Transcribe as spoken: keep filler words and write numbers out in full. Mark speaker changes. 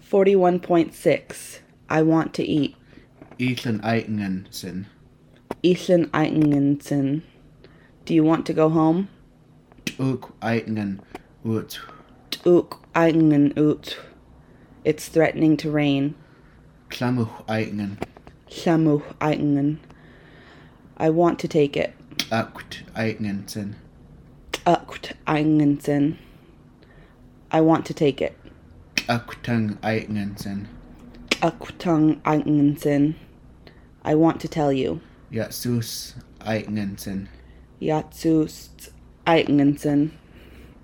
Speaker 1: forty-one point six. I want to eat.
Speaker 2: Ethan Eitengensen.
Speaker 1: Ethan Eitengensen. Do you want to go home?
Speaker 2: Tuk Eitengen ut.
Speaker 1: Tuk Eitengen ut. It's threatening to rain.
Speaker 2: Klamuch Eitengen.
Speaker 1: Llamuch Eitengen. I want to take it.
Speaker 2: Akt Eitengensen.
Speaker 1: Akt Eitengensen. I want to take it.
Speaker 2: Aktang Eitengensen.
Speaker 1: Aktang Eitengensen. I want to tell you.
Speaker 2: Yatsus Eitengensen.
Speaker 1: Yatsus Eitengensen.